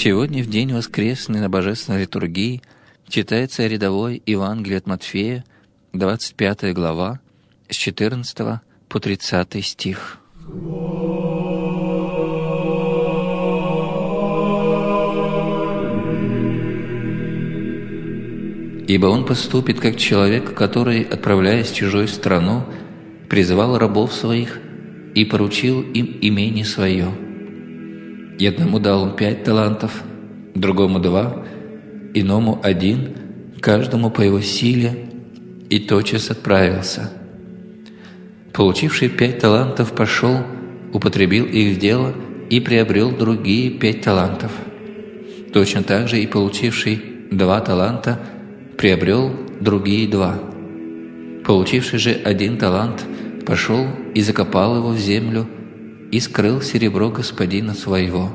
Сегодня, в день воскресный на Божественной литургии, читается рядовой Евангелие от Матфея, 25 глава, с 14 по 30 стих. «Ибо он поступит, как человек, который, отправляясь в чужую страну, призывал рабов своих и поручил им имение свое. И одному дал он 5 талантов, другому 2, иному 1, каждому по его силе, и тотчас отправился. Получивший 5 талантов пошел, употребил их в дело и приобрел другие 5 талантов. Точно так же и получивший 2 таланта приобрел другие 2. Получивший же 1 талант пошел и закопал его в землю и скрыл серебро господина своего.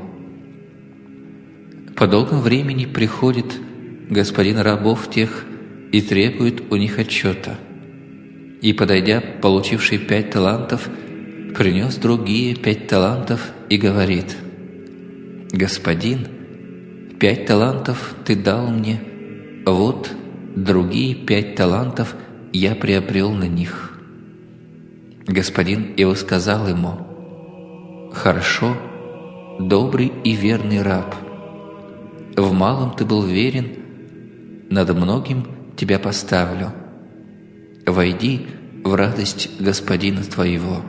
По долгом времени приходит господин рабов тех и требует у них отчета. И, подойдя, получивший 5 талантов, принес другие 5 талантов и говорит: «Господин, 5 талантов ты дал мне, вот другие 5 талантов я приобрел на них». Господин его сказал ему: «Хорошо, добрый и верный раб. В малом ты был верен, над многим тебя поставлю. Войди в радость господина твоего».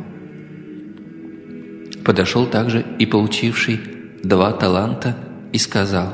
Подошел также и получивший 2 таланта и сказал: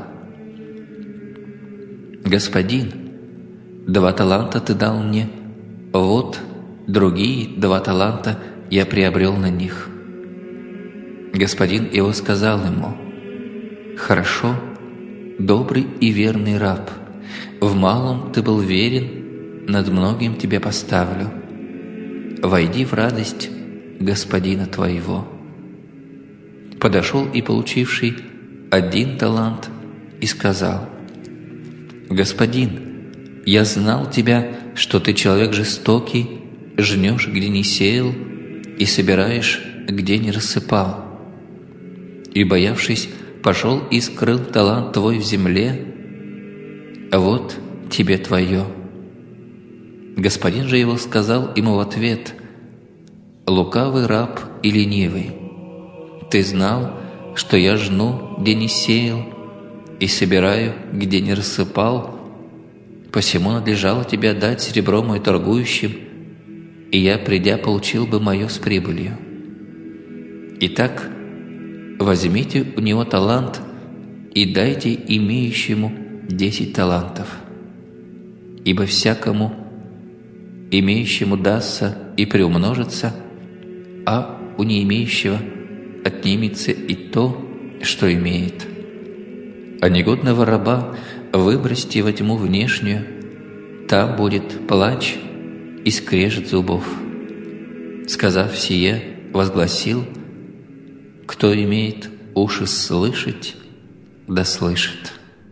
«Господин, 2 таланта ты дал мне, вот другие 2 таланта я приобрел на них». Господин его сказал ему: «Хорошо, добрый и верный раб, в малом ты был верен, над многим тебя поставлю. Войди в радость господина твоего». Подошел и получивший 1 талант и сказал: «Господин, я знал тебя, что ты человек жестокий, жнешь, где не сеял, и собираешь, где не рассыпал. И, боявшись, пошел и скрыл талант твой в земле, а вот тебе твое». Господин же его сказал ему в ответ: «Лукавый раб и ленивый, ты знал, что я жну, где не сеял, и собираю, где не рассыпал, посему надлежало тебе отдать серебро мое торгующим, и я, придя, получил бы мое с прибылью. Итак, возьмите у него талант и дайте имеющему 10 талантов. Ибо всякому имеющему дастся и приумножится, а у не имеющего отнимется и то, что имеет. А негодного раба выбросьте во тьму внешнюю, там будет плач и скрежет зубов». Сказав сие, возгласил: «Кто имеет уши слышать, да слышит».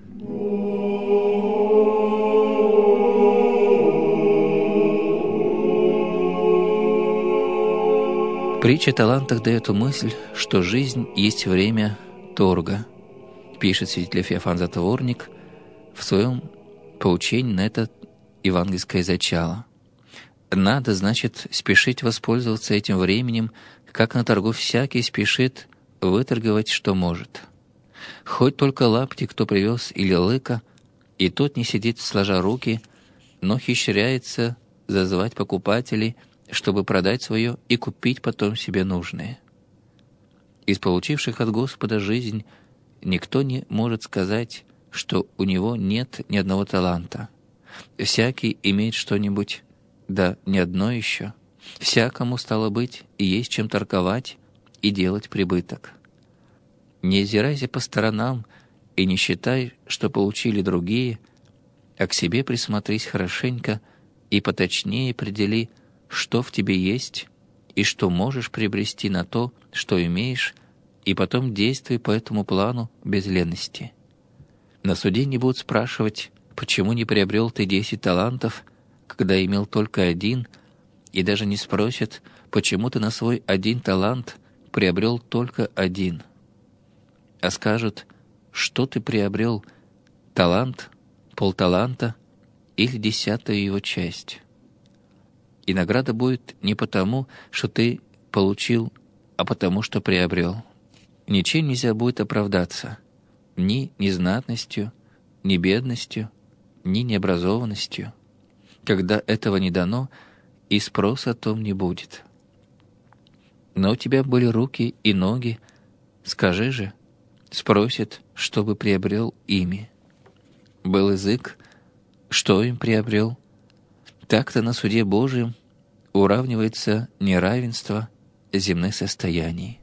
Притча о талантах дает мысль, что жизнь есть время торга, пишет святитель Феофан Затворник в своем поучении на это евангельское зачало. Надо, значит, спешить воспользоваться этим временем, как на торгу всякий спешит выторговать, что может. Хоть только лапти кто привез или лыка, и тот не сидит сложа руки, но хищряется зазвать покупателей, чтобы продать свое и купить потом себе нужное. Из получивших от Господа жизнь никто не может сказать, что у него нет ни одного таланта. Всякий имеет что-нибудь, да не одно еще. Всякому, стало быть, и есть чем торговать и делать прибыток. Не озирайся по сторонам и не считай, что получили другие, а к себе присмотрись хорошенько и поточнее определи, что в тебе есть и что можешь приобрести на то, что имеешь, и потом действуй по этому плану без лености. На суде не будут спрашивать, почему не приобрел ты 10 талантов, когда имел только 1, и даже не спросят, почему ты на свой 1 талант приобрел только 1. А скажут: что ты приобрел: талант, полталанта или 10-ю его часть. И награда будет не потому, что ты получил, а потому, что приобрел. Ничем нельзя будет оправдаться: ни незнатностью, ни бедностью, ни необразованностью. Когда этого не дано, и спроса о том не будет. Но у тебя были руки и ноги, скажи же, спросят, чтобы приобрел ими. Был язык, что им приобрел? Так-то на суде Божьем уравнивается неравенство земных состояний.